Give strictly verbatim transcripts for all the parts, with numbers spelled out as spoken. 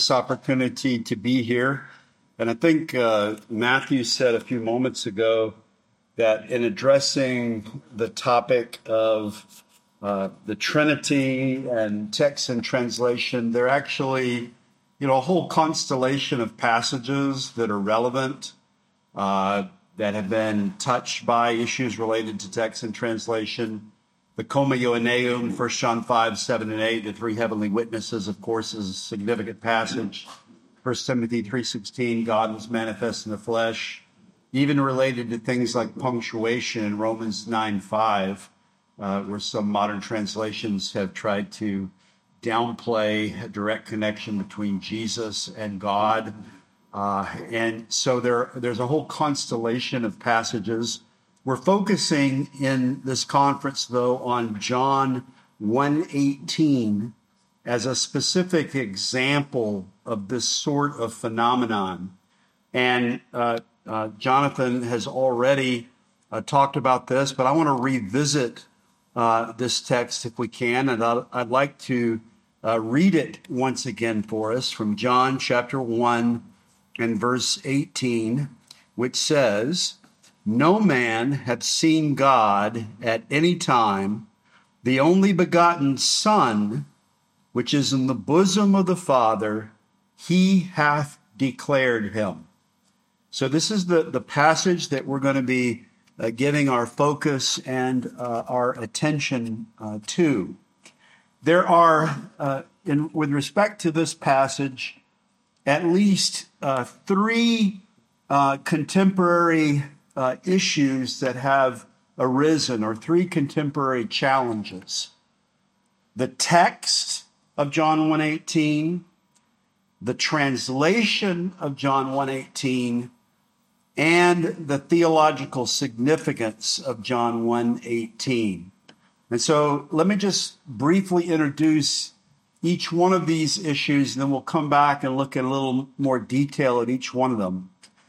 This opportunity to be here. And I think uh, Matthew said a few moments ago that in addressing the topic of uh, the Trinity and text and translation, there are actually, you know, a whole constellation of passages that are relevant, uh, that have been touched by issues related to text and translation. The Coma Ioanneum, First John five, seven, and eight, the three heavenly witnesses, of course, is a significant passage. First Timothy three sixteen, God was manifest in the flesh. Even related to things like punctuation in Romans nine five, uh, where some modern translations have tried to downplay a direct connection between Jesus and God. Uh, and so there, there's a whole constellation of passages. We're focusing in this conference, though, on John one eighteen as a specific example of this sort of phenomenon. And uh, uh, Jonathan has already uh, talked about this, but I want to revisit uh, this text if we can. And I'd, I'd like to uh, read it once again for us from John chapter one and verse eighteen, which says, "No man hath seen God at any time. The only begotten Son, which is in the bosom of the Father, he hath declared him." So this is the, the passage that we're going to be uh, giving our focus and uh, our attention uh, to. There are, uh, in, with respect to this passage, at least uh, three uh, contemporary uh, issues that have arisen, or three contemporary challenges. The text of John one eighteen, the translation of John one eighteen, and the theological significance of John one eighteen. And so let me just briefly introduce each one of these issues, and then we'll come back and look in a little more detail at each one of them.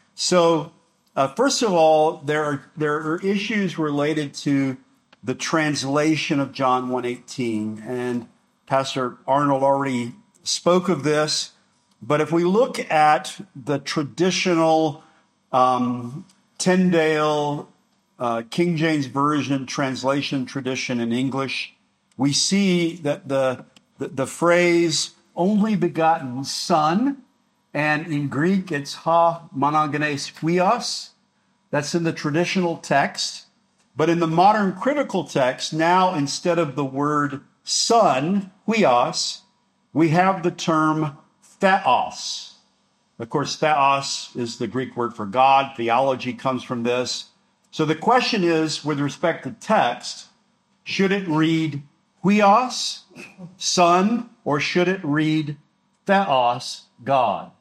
So uh, first of all, there are, there are issues related to the translation of John one eighteen, and Pastor Arnold already spoke of this, but if we look at the traditional um, Tyndale uh, King James Version translation tradition in English, we see that the, the, the phrase only begotten Son, and in Greek it's ha monogenes huios, that's in the traditional text. But in the modern critical text, now instead of the word son, huios, we have the term theos. Of course, theos is the Greek word for God. Theology comes from this. So the question is, with respect to text, should it read huios, son, or should it read theos, God?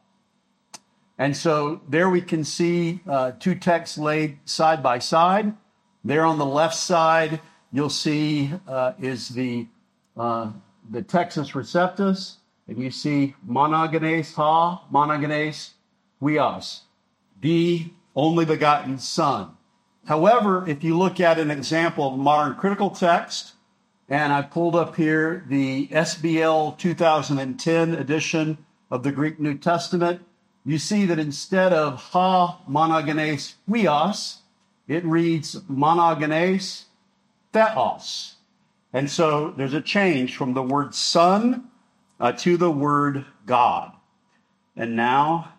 And so there we can see uh, two texts laid side by side. There on the left side, you'll see uh, is the uh, the Textus Receptus, and you see monogenes ha, monogenes huios, the only begotten Son. However, if you look at an example of modern critical text, and I pulled up here the S B L two thousand ten edition of the Greek New Testament, you see that instead of ha monogenes huios, it reads monogenes theos. And so there's a change from the word son uh, to the word God. And now,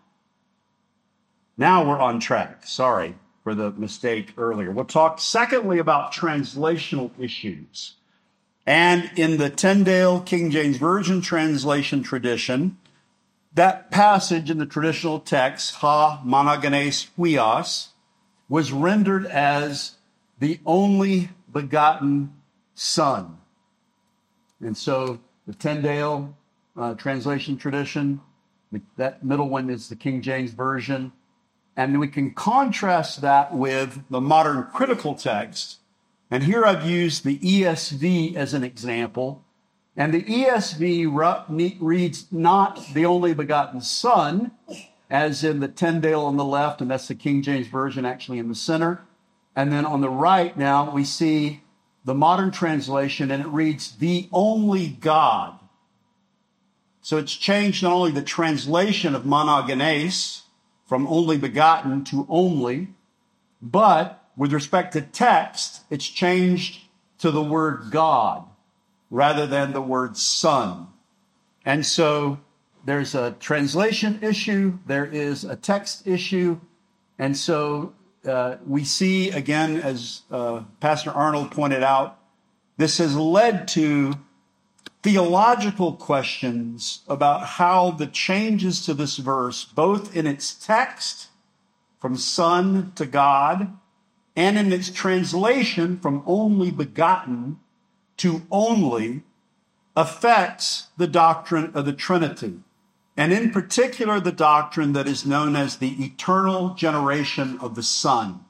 now we're on track. Sorry for the mistake earlier. We'll talk secondly about translational issues. And in the Tyndale King James Version translation tradition, that passage in the traditional text, ha monogenes huios, was rendered as the only begotten Son. And so the Tyndale uh, translation tradition, that middle one is the King James Version. And we can contrast that with the modern critical text. And here I've used the E S V as an example. And the E S V reads not the only begotten Son, as in the Tyndale on the left, and that's the King James Version actually in the center. And then on the right now, we see the modern translation, and it reads, the only God. So it's changed not only the translation of monogenes from only begotten to only, but with respect to text, it's changed to the word God rather than the word Son. And so there's a translation issue, there is a text issue, and so uh, we see, again, as uh, Pastor Arnold pointed out, this has led to theological questions about how the changes to this verse, both in its text from Son to God, and in its translation from only begotten to only, affects the doctrine of the Trinity, and in particular the doctrine that is known as the eternal generation of the Son.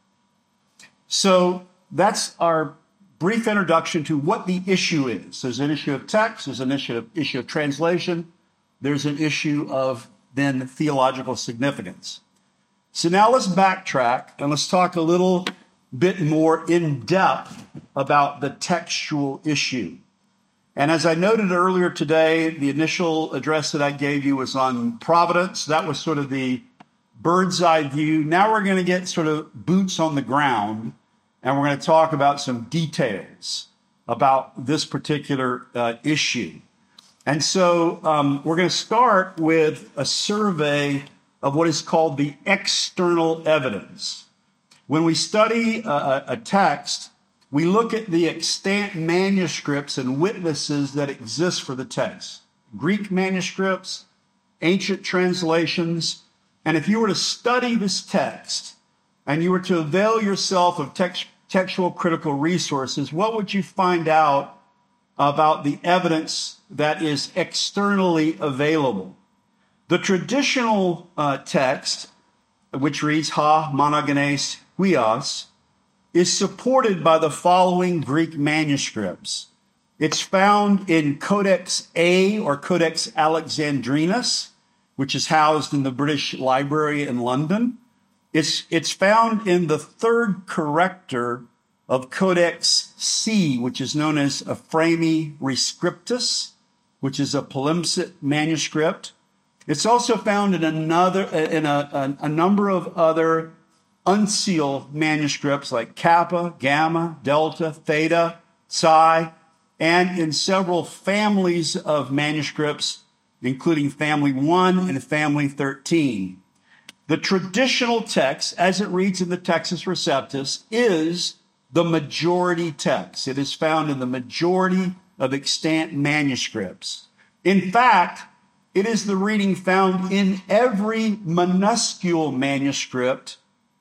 So that's our brief introduction to what the issue is. There's an issue of text, there's an issue of, issue of translation, there's an issue of then theological significance. So now let's backtrack and let's talk a little bit more in depth about the textual issue. And as I noted earlier today, the initial address that I gave you was on providence. That was sort of the bird's eye view. Now we're going to get sort of boots on the ground, and we're going to talk about some details about this particular uh, issue. And so um, we're going to start with a survey of what is called the external evidence. When we study a, a text, we look at the extant manuscripts and witnesses that exist for the text. Greek manuscripts, ancient translations, and if you were to study this text and you were to avail yourself of text, textual critical resources, what would you find out about the evidence that is externally available? The traditional uh, text, which reads ha monogenes huios, is supported by the following Greek manuscripts. It's found in Codex A or Codex Alexandrinus, which is housed in the British Library in London. It's, it's found in the third corrector of Codex C, which is known as Ephraemi Rescriptus, which is a palimpsest manuscript. It's also found in another, in a, a, a number of other unsealed manuscripts like Kappa, Gamma, Delta, Theta, Psi, and in several families of manuscripts, including Family one and Family thirteen. The traditional text, as it reads in the Textus Receptus, is the majority text. It is found in the majority of extant manuscripts. In fact, it is the reading found in every minuscule manuscript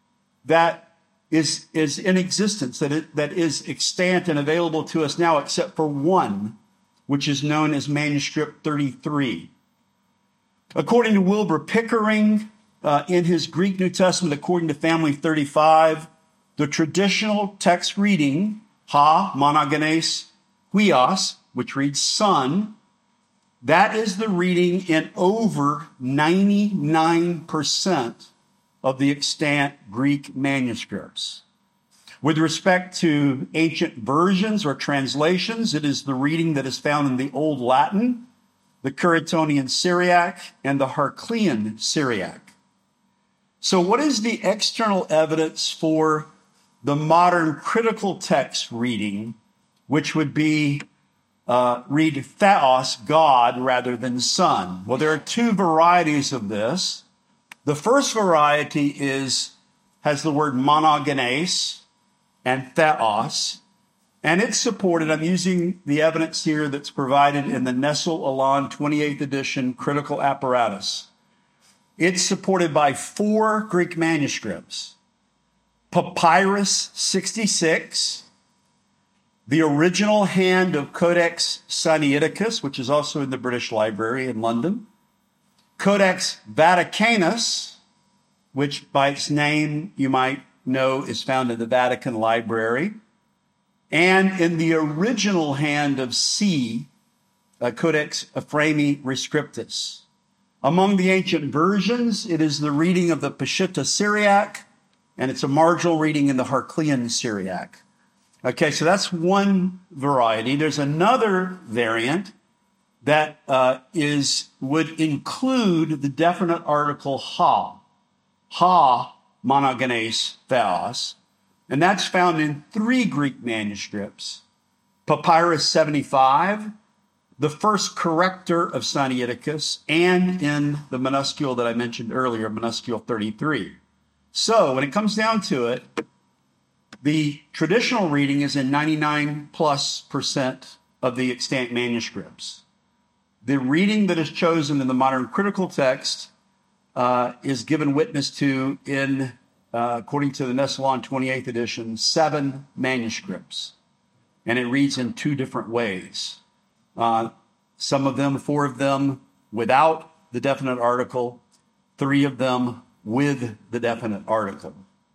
that is, is in existence, that, it, that is extant and available to us now, except for one, which is known as Manuscript thirty-three. According to Wilbur Pickering, uh, in his Greek New Testament, according to Family thirty-five, the traditional text reading, ha monogenes huios, which reads Son, that is the reading in over ninety-nine percent of the extant Greek manuscripts. With respect to ancient versions or translations, it is the reading that is found in the Old Latin, the Curetonian Syriac, and the Herclean Syriac. So what is the external evidence for the modern critical text reading, which would be uh, read theos, God, rather than Son? Well, there are two varieties of this. The first variety is has the word monogenes and theos, and it's supported. I'm using the evidence here that's provided in the Nestle-Aland twenty-eighth edition critical apparatus. It's supported by four Greek manuscripts: Papyrus sixty-six, the original hand of Codex Sinaiticus, which is also in the British Library in London, Codex Vaticanus, which by its name you might know is found in the Vatican Library, and in the original hand of C, uh, Codex Ephraemi Rescriptus. Among the ancient versions, it is the reading of the Peshitta Syriac, and it's a marginal reading in the Herclean Syriac. Okay, so that's one variety. There's another variant that uh, is would include the definite article ha, ha monogenes theos, and that's found in three Greek manuscripts: Papyrus seventy-five, the first corrector of Sinaiticus, and in the minuscule that I mentioned earlier, minuscule thirty-three. So when it comes down to it, the traditional reading is in ninety-nine plus percent of the extant manuscripts. The reading that is chosen in the modern critical text uh, is given witness to in, uh, according to the Nessalon twenty-eighth edition, seven manuscripts. And it reads in two different ways. Uh, some of them, four of them without the definite article, three of them with the definite article.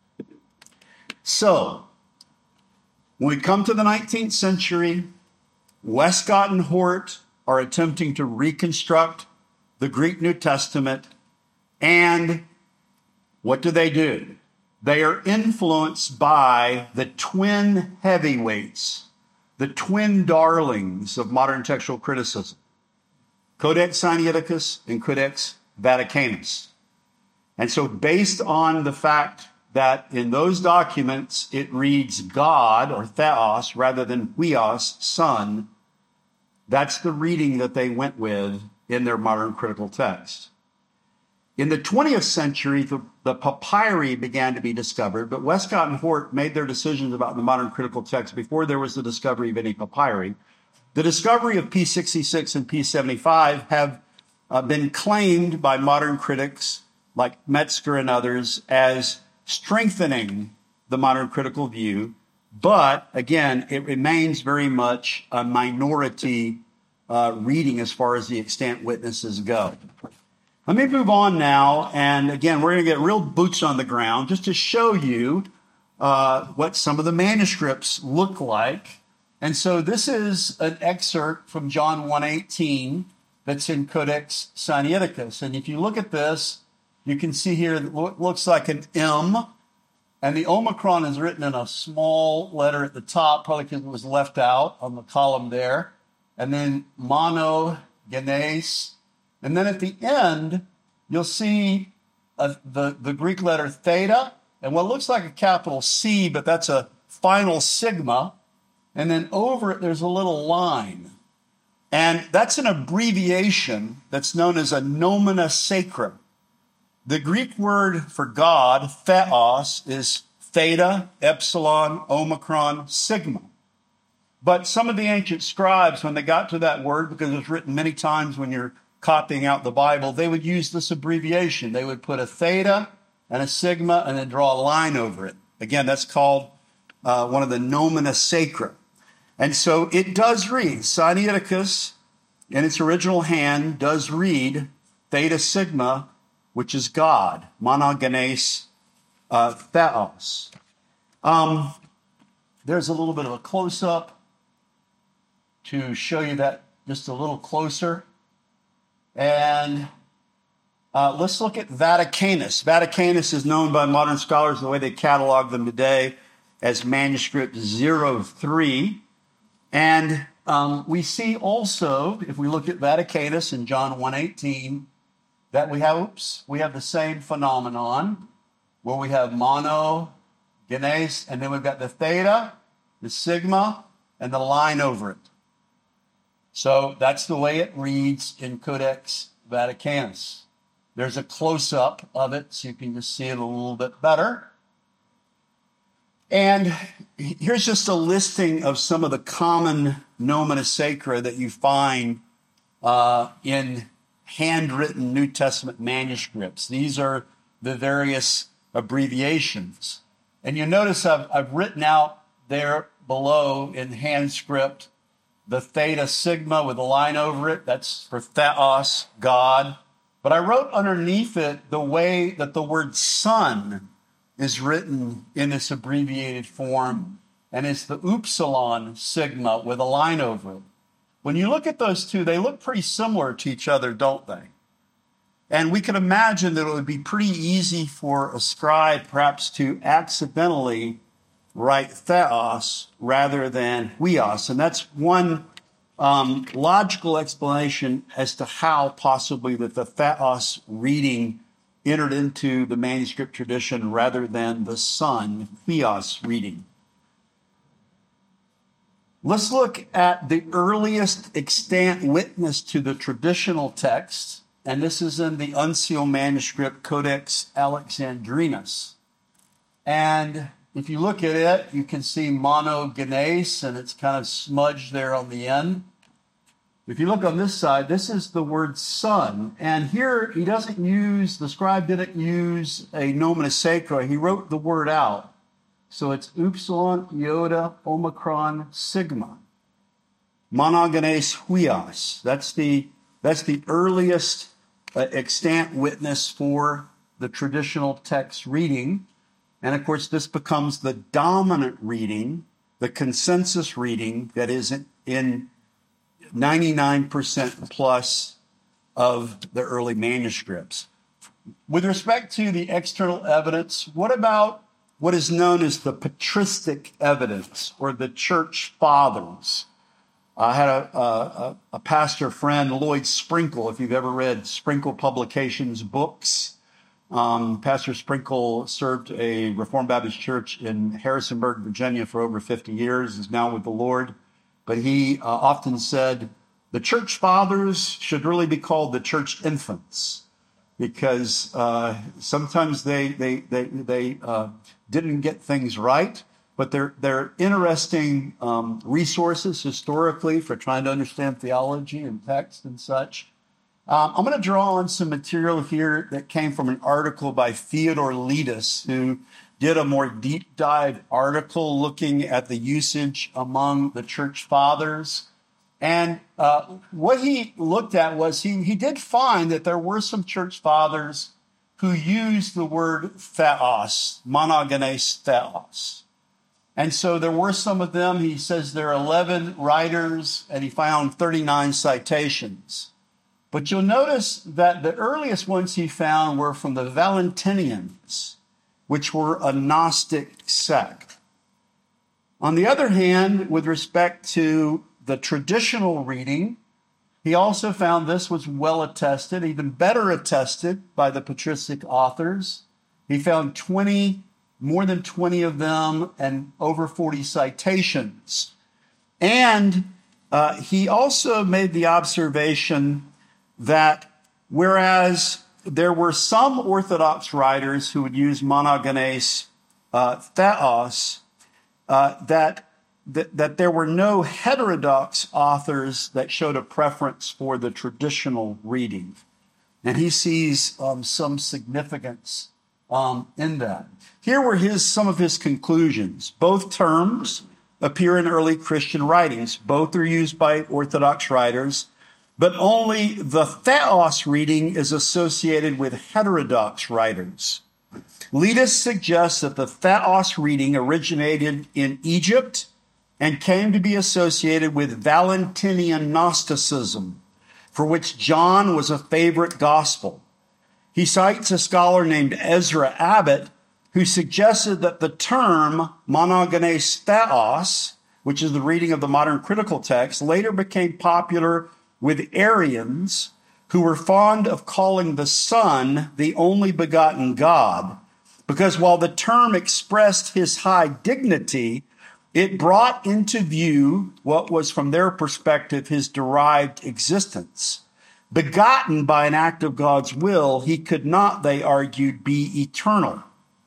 So, when we come to the nineteenth century, Westcott and Hort are attempting to reconstruct the Greek New Testament, and what do they do? They are influenced by the twin heavyweights, the twin darlings of modern textual criticism, Codex Sinaiticus and Codex Vaticanus. And so based on the fact that in those documents it reads God or Theos rather than Huios, Son, that's the reading that they went with in their modern critical text. In the twentieth century, the, the papyri began to be discovered, but Westcott and Hort made their decisions about the modern critical text before there was the discovery of any papyri. The discovery of P sixty-six and P seventy-five have uh, been claimed by modern critics like Metzger and others as strengthening the modern critical view. But again, it remains very much a minority uh, reading as far as the extant witnesses go. Let me move on now. And again, we're going to get real boots on the ground just to show you uh, what some of the manuscripts look like. And so this is an excerpt from John one eighteen that's in Codex Sinaiticus. And if you look at this, you can see here it looks like an M, and the Omicron is written in a small letter at the top, probably because it was left out on the column there. And then monogenes. And then at the end, you'll see a, the, the Greek letter theta, and what looks like a capital C, but that's a final sigma. And then over it, there's a little line. And that's an abbreviation that's known as a nomina sacra. The Greek word for God, theos, is theta, epsilon, omicron, sigma. But some of the ancient scribes, when they got to that word, because it's written many times when you're copying out the Bible, they would use this abbreviation. They would put a theta and a sigma and then draw a line over it. Again, that's called uh, one of the nomina sacra. And so it does read, Sinaiticus, in its original hand, does read theta sigma, which is God, monogenes uh, theos. Um, there's a little bit of a close-up to show you that just a little closer. And uh, let's look at Vaticanus. Vaticanus is known by modern scholars, the way they catalog them today, as manuscript zero three. And um, we see also, if we look at Vaticanus in John one eighteen, that we have, oops, we have the same phenomenon where we have monogenes, and then we've got the theta, the sigma, and the line over it. So that's the way it reads in Codex Vaticanus. There's a close-up of it, so you can just see it a little bit better. And here's just a listing of some of the common nomina sacra that you find uh, in handwritten New Testament manuscripts. These are the various abbreviations. And you notice I've, I've written out there below in hand script the theta sigma with a line over it. That's for theos, God. But I wrote underneath it the way that the word son is written in this abbreviated form, and it's the upsilon sigma with a line over it. When you look at those two, they look pretty similar to each other, don't they? And we can imagine that it would be pretty easy for a scribe perhaps to accidentally write theos rather than huios. And that's one um, logical explanation as to how possibly that the Theos reading entered into the manuscript tradition rather than the Son, Theos, reading. Let's look at the earliest extant witness to the traditional text, and this is in the unsealed manuscript Codex Alexandrinus. And if you look at it, you can see monogenes, and it's kind of smudged there on the end. If you look on this side, this is the word son. And here he doesn't use, the scribe didn't use a nomen sacra. He wrote the word out. So it's upsilon, iota, omicron, sigma. Monogenes huios. That's the, that's the earliest uh, extant witness for the traditional text reading. And of course, this becomes the dominant reading, the consensus reading that is in, in ninety-nine percent plus of the early manuscripts. With respect to the external evidence, what about what is known as the patristic evidence or the church fathers? I had a, a, a pastor friend, Lloyd Sprinkle, if you've ever read Sprinkle Publications books. Um, Pastor Sprinkle served a Reformed Baptist church in Harrisonburg, Virginia for over fifty years, is now with the Lord. But he uh, often said the church fathers should really be called the church infants, because uh, sometimes they they they, they uh, didn't get things right, but they're they're interesting um, resources historically for trying to understand theology and text and such. Um, I'm going to draw on some material here that came from an article by Theodore Letus, who did a more deep dive article looking at the usage among the church fathers. And uh, what he looked at was he, he did find that there were some church fathers who used the word theos, monogenes theos. And so there were some of them. He says there are eleven writers, and he found thirty-nine citations. But you'll notice that the earliest ones he found were from the Valentinians, which were a Gnostic sect. On the other hand, with respect to the traditional reading, he also found this was well attested, even better attested by the patristic authors. He found twenty, more than twenty of them and over forty citations. And uh, he also made the observation that whereas there were some Orthodox writers who would use monogenes uh, theos, uh, that, that, that there were no heterodox authors that showed a preference for the traditional reading. And he sees um, some significance um, in that. Here were his some of his conclusions. Both terms appear in early Christian writings. Both are used by Orthodox writers, but only the theos reading is associated with heterodox writers. Letus suggests that the theos reading originated in Egypt and came to be associated with Valentinian Gnosticism, for which John was a favorite gospel. He cites a scholar named Ezra Abbott, who suggested that the term monogenes theos, which is the reading of the modern critical text, later became popular with Arians, who were fond of calling the Son the only begotten God, because while the term expressed his high dignity, it brought into view what was, from their perspective, his derived existence. Begotten by an act of God's will, he could not, they argued, be eternal.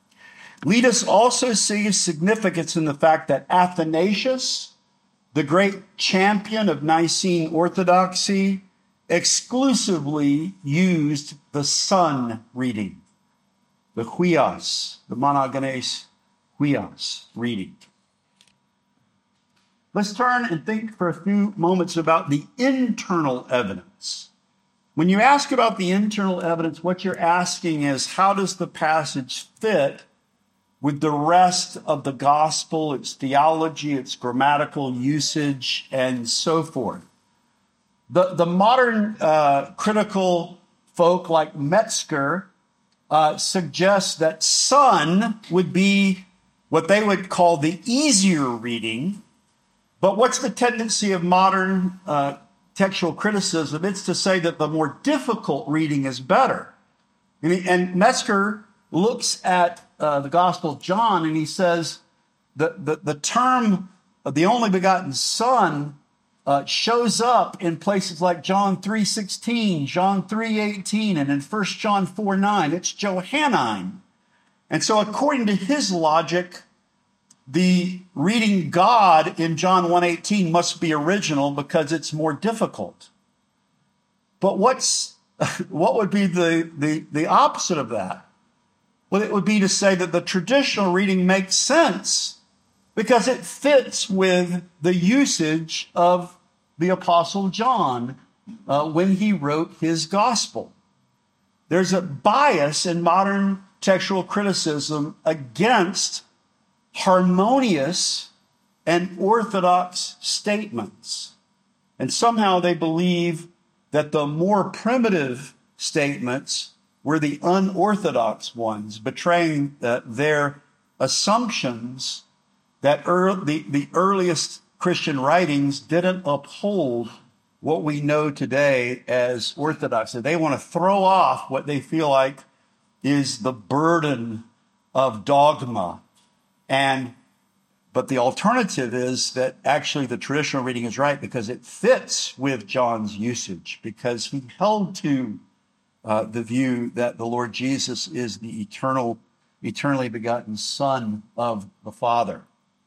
Letus also sees significance in the fact that Athanasius, the great champion of Nicene orthodoxy, exclusively used the Son reading, the huios, the monogenes huios reading. Let's turn and think for a few moments about the internal evidence. When you ask about the internal evidence, what you're asking is, how does the passage fit with the rest of the gospel, its theology, its grammatical usage, and so forth? The, the modern uh, critical folk like Metzger uh, suggests that Son would be what they would call the easier reading, But what's the tendency of modern uh, textual criticism? It's to say that the more difficult reading is better. And, he, and Metzger looks at uh, the Gospel of John and he says that the, the term of the only begotten Son uh, shows up in places like John three sixteen, John three eighteen, and in First John four nine. It's Johannine. And so according to his logic, the reading God in John one eighteen must be original because it's more difficult. But what's what would be the, the, the opposite of that? Well, it would be to say that the traditional reading makes sense because it fits with the usage of the Apostle John uh, when he wrote his gospel. There's a bias in modern textual criticism against harmonious and orthodox statements. And somehow they believe that the more primitive statements were the unorthodox ones, betraying uh, their assumptions that er- the, the earliest Christian writings didn't uphold what we know today as orthodoxy. They want to throw off what they feel like is the burden of dogma. And but the alternative is that actually the traditional reading is right because it fits with John's usage, because he held to uh, the view that the Lord Jesus is the eternal, eternally begotten Son of the Father.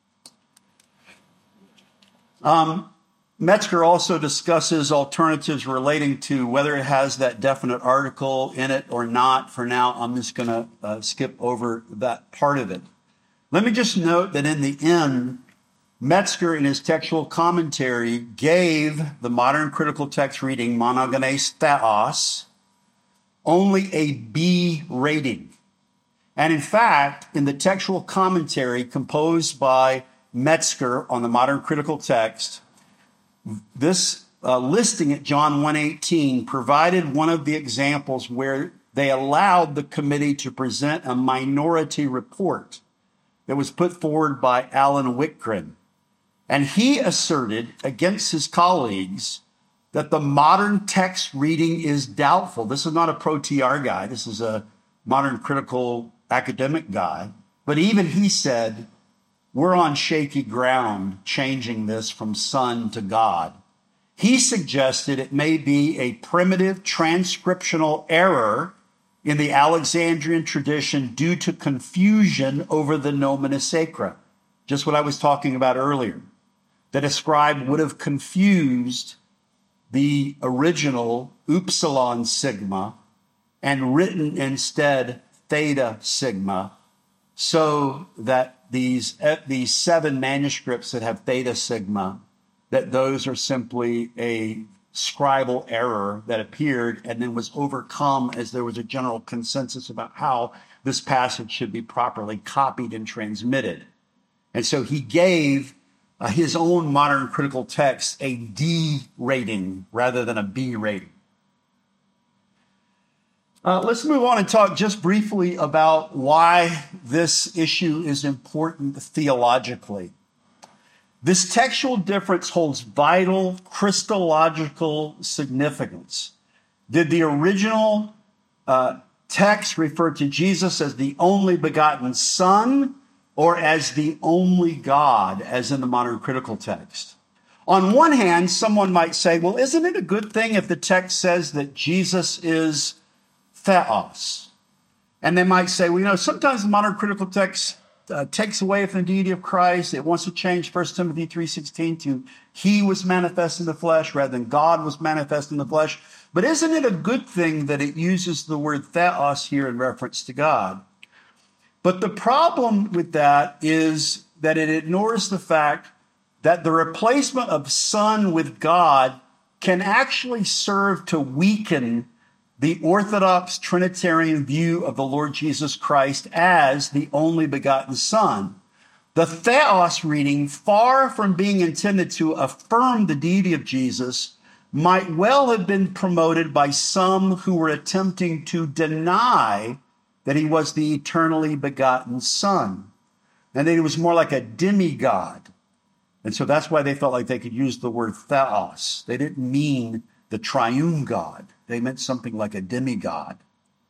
Um, Metzger also discusses alternatives relating to whether it has that definite article in it or not. For now, I'm just going to uh, skip over that part of it. Let me just note that in the end, Metzger in his textual commentary gave the modern critical text reading monogenes theos only a B rating. And in fact, in the textual commentary composed by Metzger on the modern critical text, this uh, listing at John one eighteen provided one of the examples where they allowed the committee to present a minority report that was put forward by Alan Whitgren. And he asserted against his colleagues that the modern text reading is doubtful. This is not a pro-T R guy. This is a modern critical academic guy. But even he said, we're on shaky ground changing this from Son to God. He suggested it may be a primitive transcriptional error in the Alexandrian tradition due to confusion over the nomina sacra, just what I was talking about earlier, that a scribe would have confused the original upsilon sigma and written instead theta sigma, so that these, these seven manuscripts that have theta sigma, that those are simply a scribal error that appeared and then was overcome as there was a general consensus about how this passage should be properly copied and transmitted. And so he gave uh, his own modern critical text a D rating rather than a B rating. Uh, let's move on and talk just briefly about why this issue is important theologically. This textual difference holds vital Christological significance. Did the original uh, text refer to Jesus as the only begotten Son or as the only God, as in the modern critical text? On one hand, someone might say, well, isn't it a good thing if the text says that Jesus is theos? And they might say, well, you know, sometimes the modern critical text Uh, takes away from the deity of Christ. It wants to change First Timothy three sixteen to he was manifest in the flesh rather than God was manifest in the flesh. But isn't it a good thing that it uses the word theos here in reference to God? But the problem with that is that it ignores the fact that the replacement of Son with God can actually serve to weaken the Orthodox Trinitarian view of the Lord Jesus Christ as the only begotten Son. The theos reading, far from being intended to affirm the deity of Jesus, might well have been promoted by some who were attempting to deny that he was the eternally begotten Son, and that he was more like a demigod. And so that's why they felt like they could use the word theos. They didn't mean the triune God. They meant something like a demigod.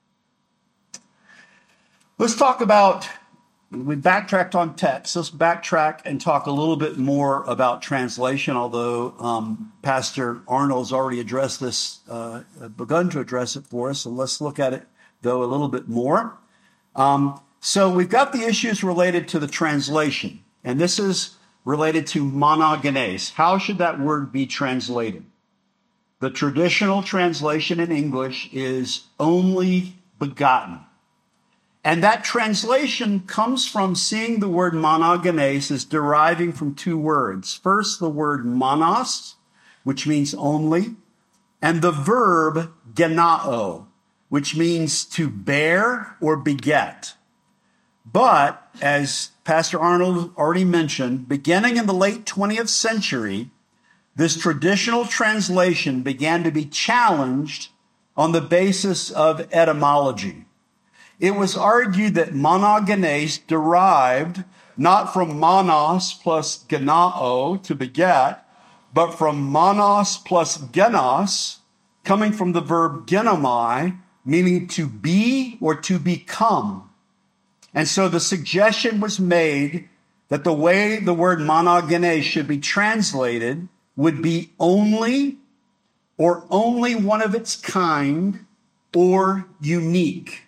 Let's talk about, we backtracked on text. Let's backtrack and talk a little bit more about translation, although um, Pastor Arnold's already addressed this, uh, begun to address it for us. So let's look at it, though, a little bit more. Um, so we've got the issues related to the translation, and this is related to monogenes. How should that word be translated? The traditional translation in English is only begotten. And that translation comes from seeing the word monogenes as deriving from two words. First, the word monos, which means only, and the verb genao, which means to bear or beget. But, as Pastor Arnold already mentioned, beginning in the late twentieth century, this traditional translation began to be challenged on the basis of etymology. It was argued that monogenes derived not from monos plus genao, to beget, but from monos plus genos, coming from the verb genomai, meaning to be or to become. And so the suggestion was made that the way the word monogenes should be translated would be only or only one of its kind or unique.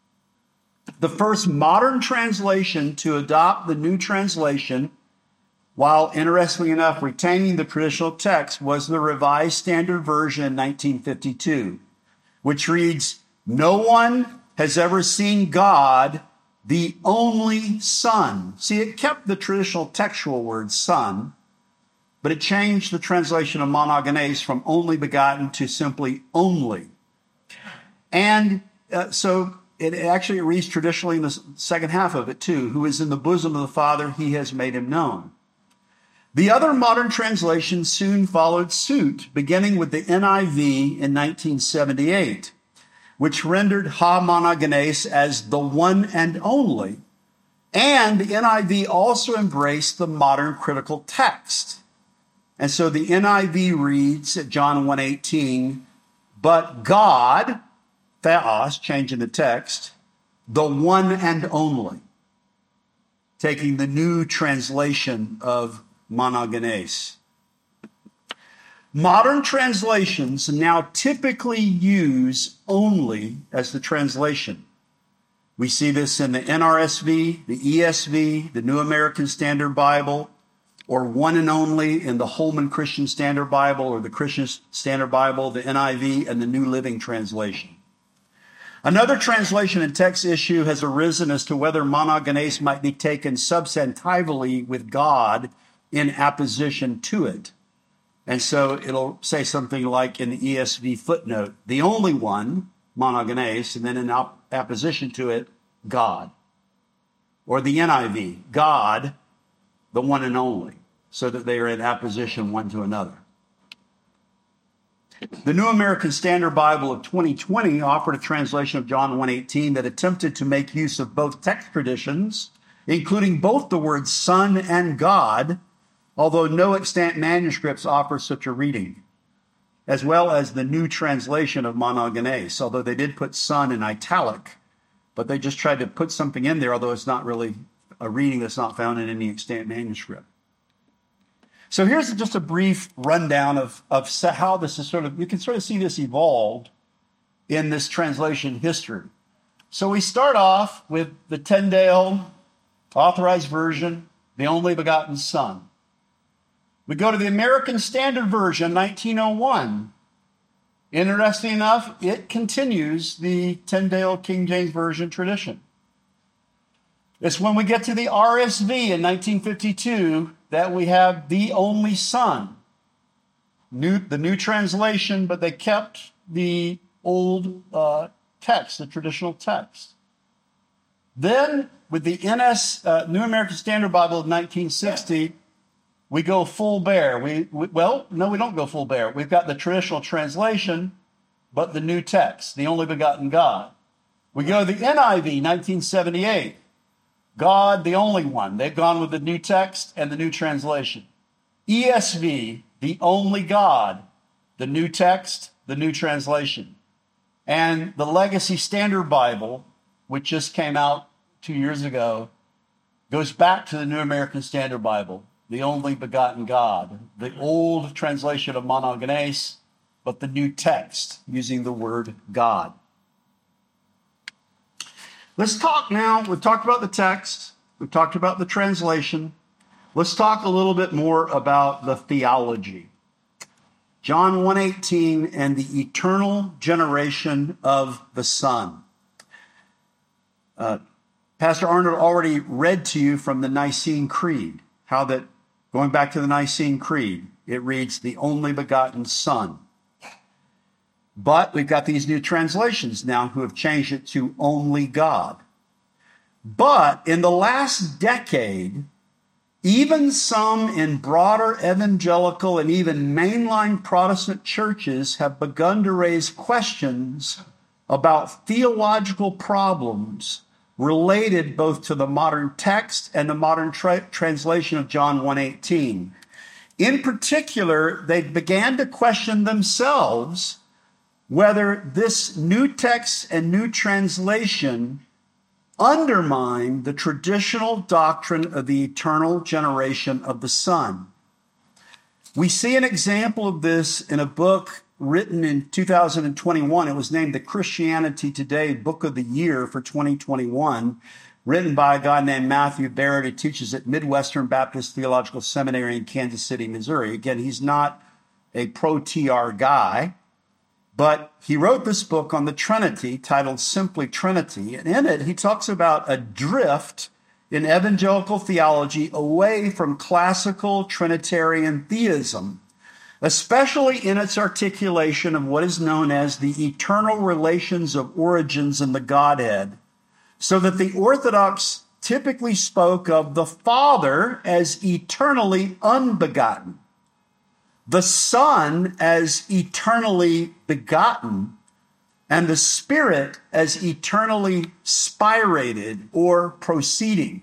The first modern translation to adopt the new translation, while interestingly enough retaining the traditional text, was the Revised Standard Version in nineteen fifty-two, which reads, "No one has ever seen God, the only Son." See, it kept the traditional textual word son, but it changed the translation of monogenes from only begotten to simply only. And uh, so it actually reads traditionally in the second half of it too, "Who is in the bosom of the Father, he has made him known." The other modern translations soon followed suit, beginning with the N I V in nineteen seventy-eight, which rendered ha monogenes as the one and only. And the N I V also embraced the modern critical text. And so the N I V reads at John one eighteen, "But God," theos, changing the text, "the one and only," taking the new translation of monogenes. Modern translations now typically use only as the translation. We see this in the N R S V, the E S V, the New American Standard Bible, or one and only in the Holman Christian Standard Bible or the Christian Standard Bible, the N I V, and the New Living Translation. Another translation and text issue has arisen as to whether monogenes might be taken substantively with God in apposition to it. And so it'll say something like in the E S V footnote, "the only one," monogenes, and then in op- apposition to it, God. Or the N I V, "God, the one and only," so that they are in apposition one to another. The New American Standard Bible of twenty twenty offered a translation of John one eighteen that attempted to make use of both text traditions, including both the words Son and God, although no extant manuscripts offer such a reading, as well as the new translation of monogenes, although they did put son in italic, but they just tried to put something in there, although it's not really a reading that's not found in any extant manuscript. So here's just a brief rundown of, of how this is sort of, you can sort of see this evolved in this translation history. So we start off with the Tyndale Authorized Version, the only begotten Son. We go to the American Standard Version, nineteen oh one. Interesting enough, it continues the Tyndale King James Version tradition. It's when we get to the R S V in nineteen fifty-two that we have the only Son. New, the new translation, but they kept the old uh, text, the traditional text. Then with the N S, uh, New American Standard Bible of nineteen sixty, we go full bear. We, we well, no, we don't go full bear. We've got the traditional translation, but the new text, the only begotten God. We go to the N I V, nineteen seventy-eight. God, the only one. They've gone with the new text and the new translation. E S V, the only God, the New Text, the New Translation. And the Legacy Standard Bible, which just came out two years ago, goes back to the New American Standard Bible, the only begotten God, the old translation of monogenes, but the new text using the word God. Let's talk now. We've talked about the text. We've talked about the translation. Let's talk a little bit more about the theology. John one eighteen and the eternal generation of the Son. Uh, Pastor Arnold already read to you from the Nicene Creed, how that, going back to the Nicene Creed, it reads, the only begotten Son. But we've got these new translations now who have changed it to only God. But in the last decade, even some in broader evangelical and even mainline Protestant churches have begun to raise questions about theological problems related both to the modern text and the modern tra- translation of John one eighteen. In particular, they began to question themselves whether this new text and new translation undermine the traditional doctrine of the eternal generation of the Son. We see an example of this in a book written in two thousand twenty-one. It was named the Christianity Today Book of the Year for twenty twenty-one, written by a guy named Matthew Barrett, who teaches at Midwestern Baptist Theological Seminary in Kansas City, Missouri. Again, he's not a pro-T R guy, but he wrote this book on the Trinity titled simply Trinity. And in it, he talks about a drift in evangelical theology away from classical Trinitarian theism, especially in its articulation of what is known as the eternal relations of origins in the Godhead, so that the Orthodox typically spoke of the Father as eternally unbegotten, the Son as eternally begotten, and the Spirit as eternally spirated or proceeding.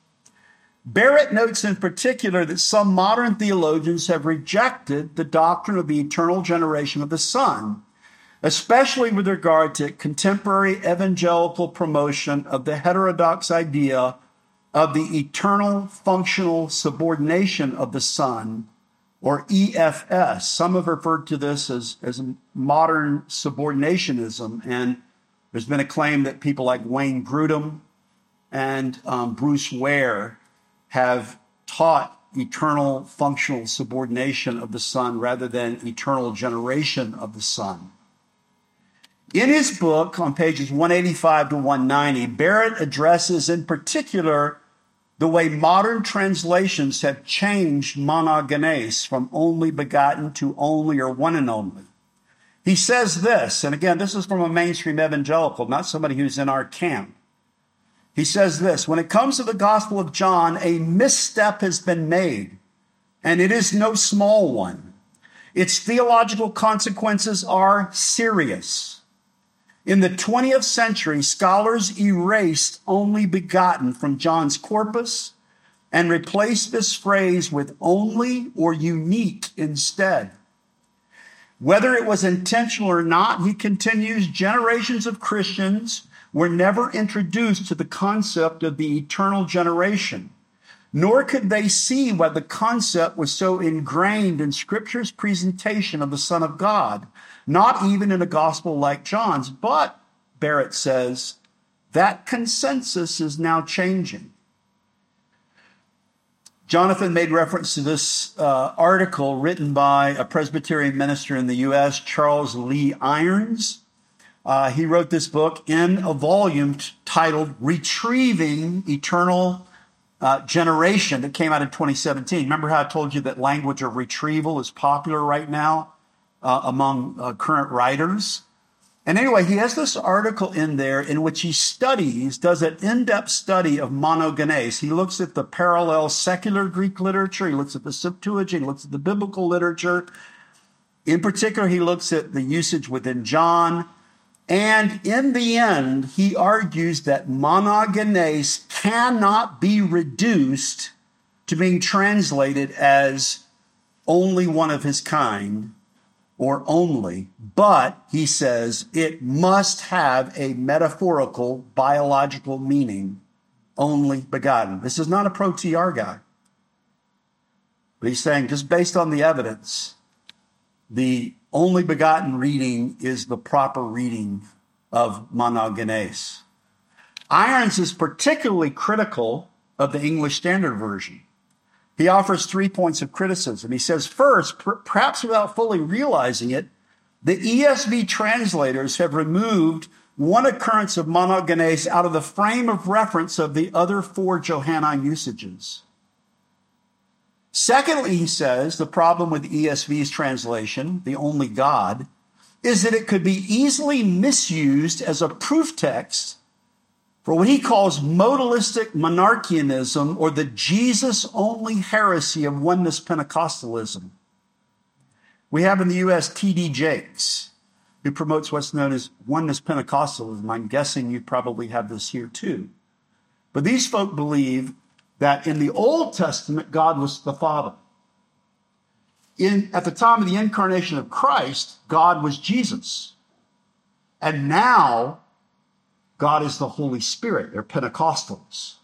Barrett notes in particular that some modern theologians have rejected the doctrine of the eternal generation of the Son, especially with regard to contemporary evangelical promotion of the heterodox idea of the eternal functional subordination of the Son, or E F S. Some have referred to this as, as modern subordinationism, and there's been a claim that people like Wayne Grudem and um, Bruce Ware have taught eternal functional subordination of the Son rather than eternal generation of the Son. In his book, on pages one eighty-five to one ninety, Barrett addresses in particular the way modern translations have changed monogenes from only begotten to only or one and only. He says this, and again, this is from a mainstream evangelical, not somebody who's in our camp. He says this: when it comes to the Gospel of John, a misstep has been made, and it is no small one. Its theological consequences are serious. In the twentieth century, scholars erased only begotten from John's corpus and replaced this phrase with only or unique instead. Whether it was intentional or not, he continues, generations of Christians were never introduced to the concept of the eternal generation, nor could they see why the concept was so ingrained in Scripture's presentation of the Son of God, not even in a gospel like John's. But, Barrett says, that consensus is now changing. Jonathan made reference to this uh, article written by a Presbyterian minister in the U S, Charles Lee Irons. Uh, he wrote this book in a volume t- titled Retrieving Eternal uh, Generation that came out in twenty seventeen. Remember how I told you that language of retrieval is popular right now uh, among uh, current writers? And anyway, he has this article in there in which he studies, does an in-depth study of monogenes. He looks at the parallel secular Greek literature. He looks at the Septuagint. He looks at the biblical literature. In particular, he looks at the usage within John. And in the end, he argues that monogenes cannot be reduced to being translated as only one of his kind, or only, but he says it must have a metaphorical, biological meaning, only begotten. This is not a pro-T R guy. But he's saying, just based on the evidence, the only begotten reading is the proper reading of monogenes. Irons is particularly critical of the English Standard Version. He offers three points of criticism. He says, first, per- perhaps without fully realizing it, the E S V translators have removed one occurrence of monogenes out of the frame of reference of the other four Johannine usages. Secondly, he says, the problem with E S V's translation, the only God, is that it could be easily misused as a proof text for what he calls modalistic monarchianism, or the Jesus-only heresy of oneness Pentecostalism. We have in the U S T D Jakes, who promotes what's known as oneness Pentecostalism. I'm guessing you probably have this here too. But these folk believe that in the Old Testament, God was the Father. In, at the time of the incarnation of Christ, God was Jesus. And now, God is the Holy Spirit. They're Pentecostals.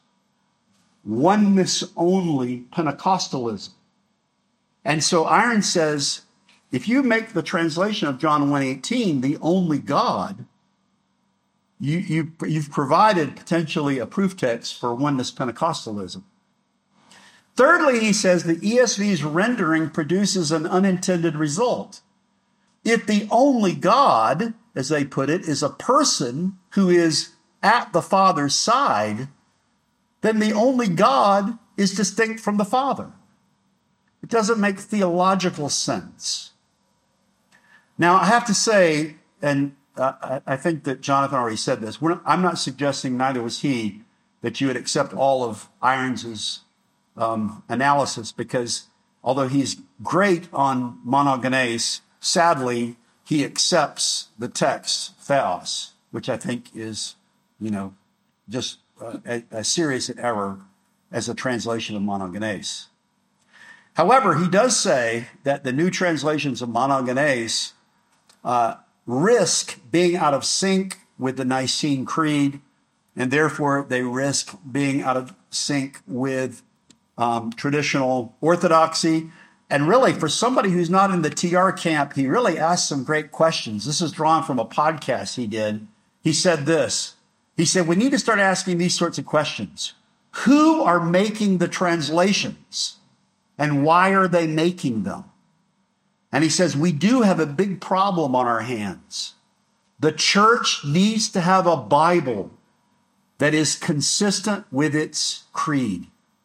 Oneness only Pentecostalism. And so Iron says, if you make the translation of John one eighteen, the only God, you, you, you've provided potentially a proof text for oneness Pentecostalism. Thirdly, he says the E S V's rendering produces an unintended result. If the only God, as they put it, is a person who is at the Father's side, then the only God is distinct from the Father. It doesn't make theological sense. Now, I have to say, and uh, I think that Jonathan already said this, We're not, I'm not suggesting, neither was he, that you would accept all of Irons's um, analysis, because although he's great on monogenes, sadly, he accepts the text theos, which I think is, you know, just a, a serious error as a translation of monogenes. However, he does say that the new translations of monogenes uh, risk being out of sync with the Nicene Creed, and therefore they risk being out of sync with um, traditional orthodoxy. And really, for somebody who's not in the T R camp, he really asked some great questions. This is drawn from a podcast he did. He said this. He said, we need to start asking these sorts of questions. Who are making the translations? And why are they making them? And he says, we do have a big problem on our hands. The church needs to have a Bible that is consistent with its creed.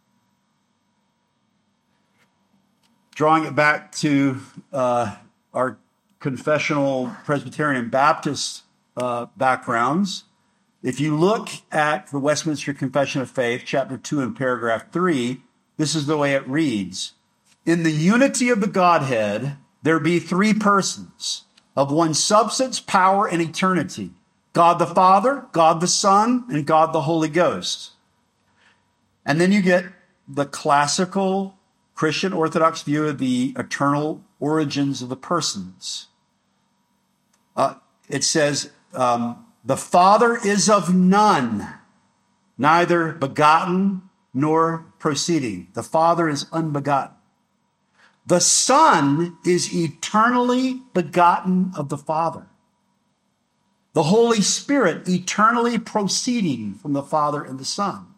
Drawing it back to uh, our confessional Presbyterian Baptist uh, backgrounds, if you look at the Westminster Confession of Faith, chapter two and paragraph three, this is the way it reads. In the unity of the Godhead, there be three persons of one substance, power, and eternity. God the Father, God the Son, and God the Holy Ghost. And then you get the classical Christian Orthodox view of the eternal origins of the persons. Uh, it says, um, the Father is of none, neither begotten nor proceeding. The Father is unbegotten. The Son is eternally begotten of the Father. The Holy Spirit eternally proceeding from the Father and the Son.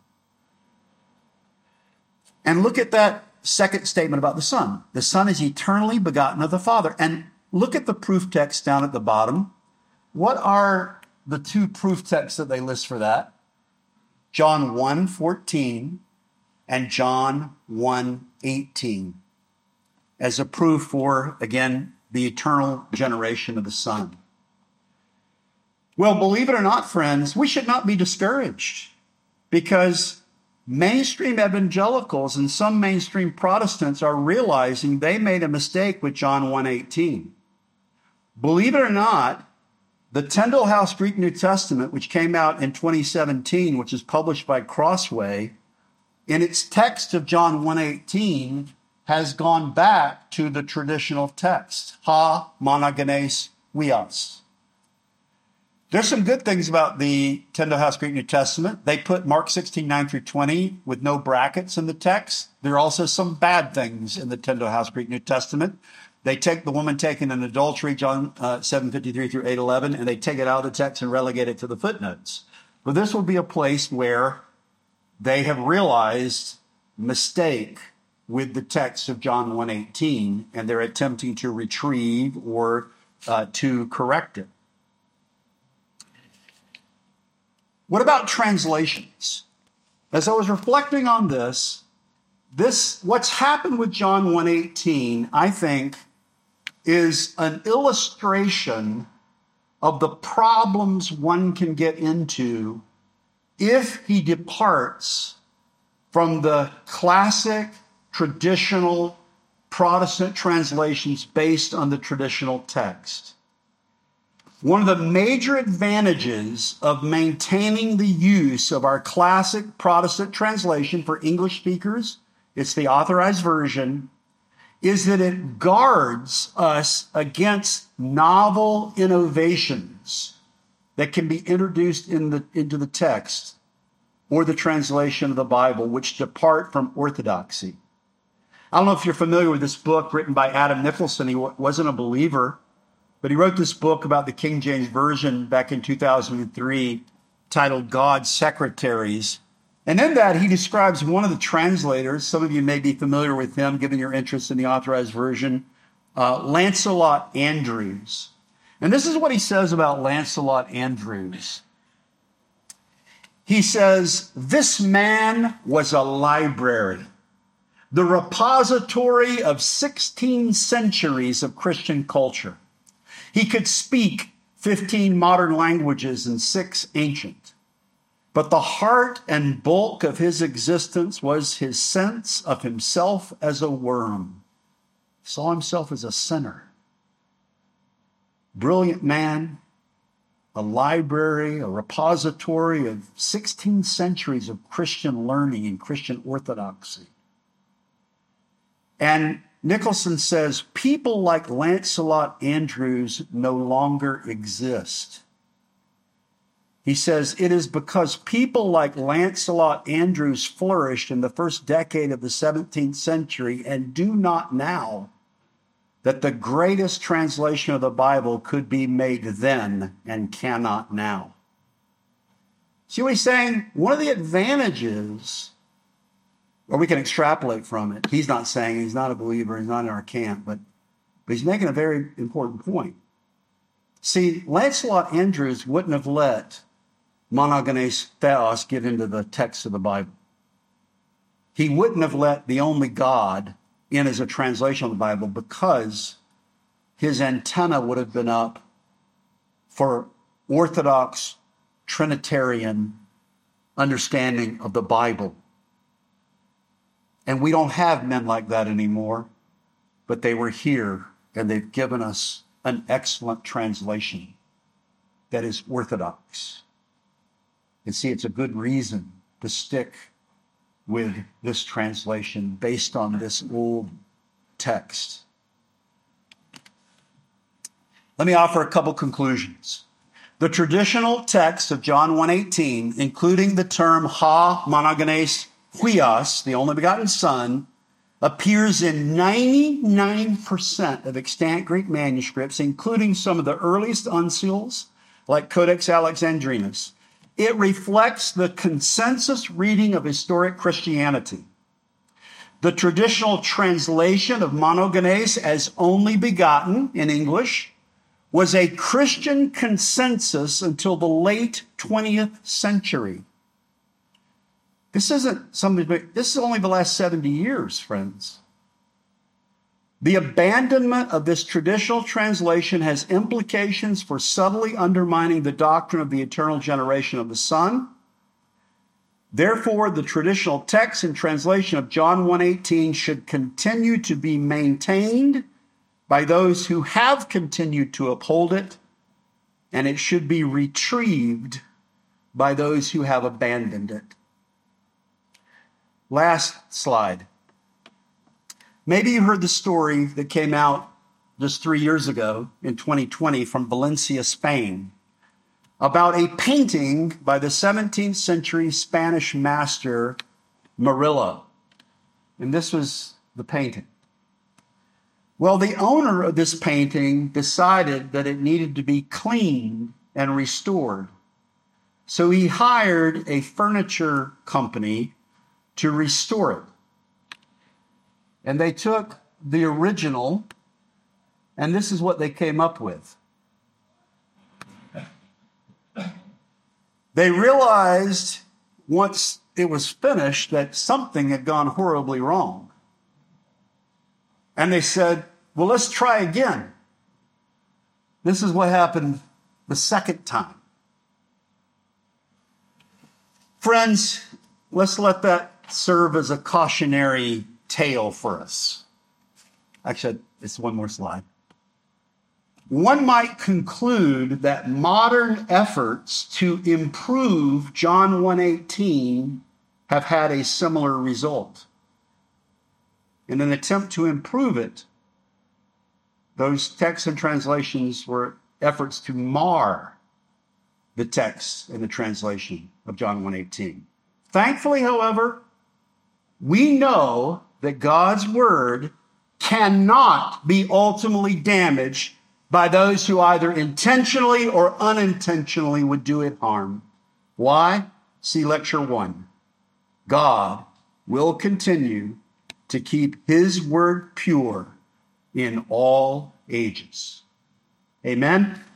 And look at that second statement about the Son. The Son is eternally begotten of the Father. And look at the proof text down at the bottom. What are the two proof texts that they list for that? John one fourteen and John one eighteen. As a proof for, again, the eternal generation of the Son. Well, believe it or not, friends, we should not be discouraged, because mainstream evangelicals and some mainstream Protestants are realizing they made a mistake with John one eighteen. Believe it or not, the Tyndale House Greek New Testament, which came out in twenty seventeen, which is published by Crossway, in its text of John one eighteen, has gone back to the traditional text, ha monogenes huios. There's some good things about the Tyndale House Greek New Testament. They put Mark sixteen, nine through twenty with no brackets in the text. There are also some bad things in the Tyndale House Greek New Testament. They take the woman taken in adultery, John uh, seven fifty-three through eight eleven, and they take it out of the text and relegate it to the footnotes. But this will be a place where they have realized mistake with the text of John one eighteen, and they're attempting to retrieve or uh, to correct it. What about translations? As I was reflecting on this, this what's happened with John one eighteen, I think, is an illustration of the problems one can get into if he departs from the classic, traditional Protestant translations based on the traditional text. One of the major advantages of maintaining the use of our classic Protestant translation for English speakers, it's the Authorized Version, is that it guards us against novel innovations that can be introduced in the, into the text or the translation of the Bible, which depart from orthodoxy. I don't know if you're familiar with this book written by Adam Nicholson. He wasn't a believer, but he wrote this book about the King James Version back in two thousand three titled God's Secretaries. And in that, he describes one of the translators. Some of you may be familiar with him, given your interest in the Authorized Version, uh, Lancelot Andrewes. And this is what he says about Lancelot Andrewes. He says, "This man was a library, the repository of sixteen centuries of Christian culture. He could speak fifteen modern languages and six ancient. But the heart and bulk of his existence was his sense of himself as a worm. He saw himself as a sinner. Brilliant man, a library, a repository of sixteen centuries of Christian learning and Christian orthodoxy." And Nicholson says, people like Lancelot Andrewes no longer exist. He says, it is because people like Lancelot Andrewes flourished in the first decade of the seventeenth century and do not now, that the greatest translation of the Bible could be made then and cannot now. See what he's saying? One of the advantages, or we can extrapolate from it. He's not saying, he's not a believer, he's not in our camp, but, but he's making a very important point. See, Lancelot Andrewes wouldn't have let monogenes theos get into the text of the Bible. He wouldn't have let the only God in as a translation of the Bible because his antenna would have been up for Orthodox Trinitarian understanding of the Bible. And we don't have men like that anymore, but they were here and they've given us an excellent translation that is orthodox. And see, it's a good reason to stick with this translation based on this old text. Let me offer a couple conclusions. The traditional text of John one eighteen, including the term ha monogenes huios, the only begotten Son, appears in ninety-nine percent of extant Greek manuscripts, including some of the earliest uncials, like Codex Alexandrinus. It reflects the consensus reading of historic Christianity. The traditional translation of monogenes as only begotten in English was a Christian consensus until the late twentieth century. This isn't something, this is only the last seventy years, friends. The abandonment of this traditional translation has implications for subtly undermining the doctrine of the eternal generation of the Son. Therefore, the traditional text and translation of John one eighteen should continue to be maintained by those who have continued to uphold it, and it should be retrieved by those who have abandoned it. Last slide. Maybe you heard the story that came out just three years ago in twenty twenty from Valencia, Spain, about a painting by the seventeenth century Spanish master Murillo. And this was the painting. Well, the owner of this painting decided that it needed to be cleaned and restored. So he hired a furniture company to restore it. And they took the original, and this is what they came up with. They realized once it was finished that something had gone horribly wrong. And they said, well, let's try again. This is what happened the second time. Friends, let's let that serve as a cautionary tale for us. Actually, it's one more slide. One might conclude that modern efforts to improve John one eighteen have had a similar result. In an attempt to improve it, those texts and translations were efforts to mar the text and the translation of John one eighteen. Thankfully, however, we know that God's word cannot be ultimately damaged by those who either intentionally or unintentionally would do it harm. Why? See lecture one. God will continue to keep his word pure in all ages. Amen.